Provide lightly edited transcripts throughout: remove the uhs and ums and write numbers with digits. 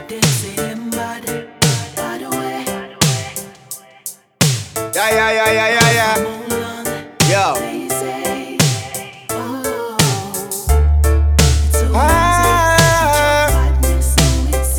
They say them bad, by the way. Yeah. Yo. They say, oh, it's so easy to show badness, so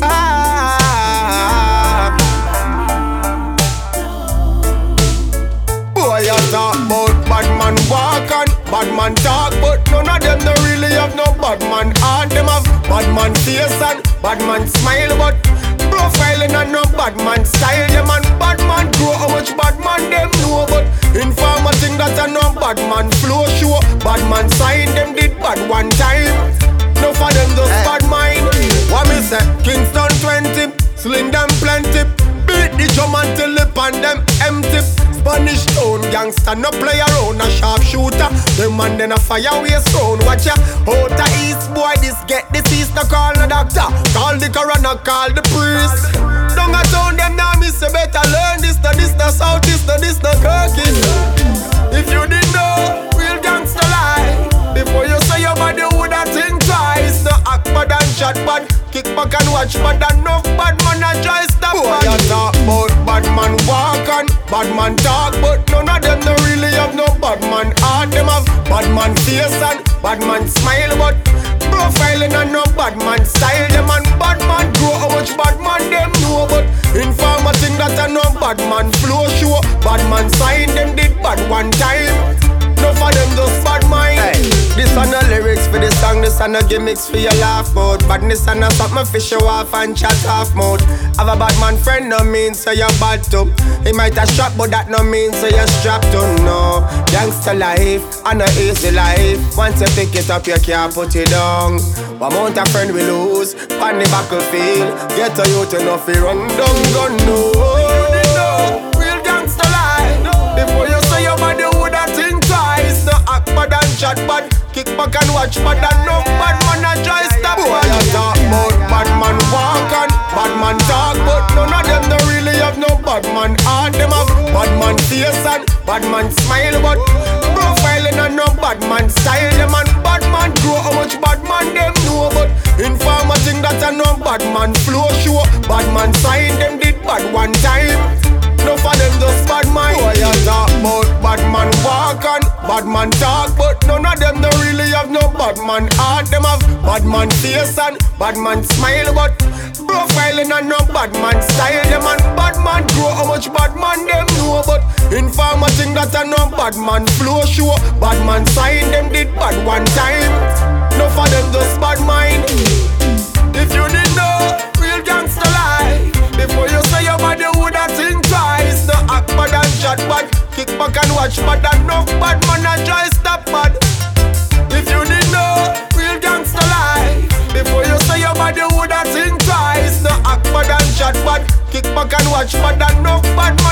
it's Boy, you talk about bad man walk and bad man talk, but none of them don't really have no bad man heart. Them have bad man face and bad man smile, but profiling and no bad man style. Them and bad man grow how much bad man them know, but informer think that I know bad man flow show. Bad man sign them did bad one time. No for them just bad mind. What me say? Kingston 20, sling them plenty. Beat the drum until the pan them empty. Spanish town gangster no play around. A sharp shooter, them man then a fire waste round. Watch ya, out the east boy this get disease. No call the doctor, call the coroner, call the priest. Down a town them now me say better learn this. No this no south, this no Kirkin. If you didn't know, real gangster lie. Before you say your body woulda think twice. No act bad and chat bad, kick back and watch bad. Enough bad man a try stop bad. You talk about bad man walk and bad man talk, but none of them don't really have no bad man heart. Them have bad man face and bad man smile, but profiling and no bad man style. Them and bad man grow how much bad man them know, but informer think that I know bad man flow show. Bad man sign them did bad one time. No for them just bad mind. Hey, this are no lyrics for the song, this are no gimmicks for your laugh mode. Badness and not something for show off and chat off mode. Have a bad man friend no means so you're bad too. He might have shot but that no means so you're strapped to. No, gangster life and a easy life. Once you pick it up you can't put it down. What amount of friend we lose on the battlefield. Get a youth enough to run down gun. No, real gangster life. Before you say your body woulda think twice. No act bad and chat bad, kick back and watch bad. Enough bad man a try stop bad. You talk about bad man walk and bad man talk, but none of them don't really have no bad man heart. Them have bad man face and bad man smile, but profiling and no bad man style. Them and bad man grow how much bad man them know, but informer think that I know bad man flow show. Bad man sign them did bad one time. No for them just bad mind. Boy, you talk about bad man walk and bad man talk, but none of them don't really have no bad man heart. Them have bad man face and bad man smile, but profiling and no bad man style. Them and bad man grow how much bad man them know, but informer think that I know bad man flow show. Bad man sign them did bad one time. No for them just bad mind. If you didn't know, real gangster lie. Before you say your body woulda think twice. No act bad and chat bad, kick back and watch bad. Enough bad man a try stop bad. If you didn't know, real gangster lie. Before you say your body woulda think twice. No act bad and chat bad, kick back and watch bad. Enough bad man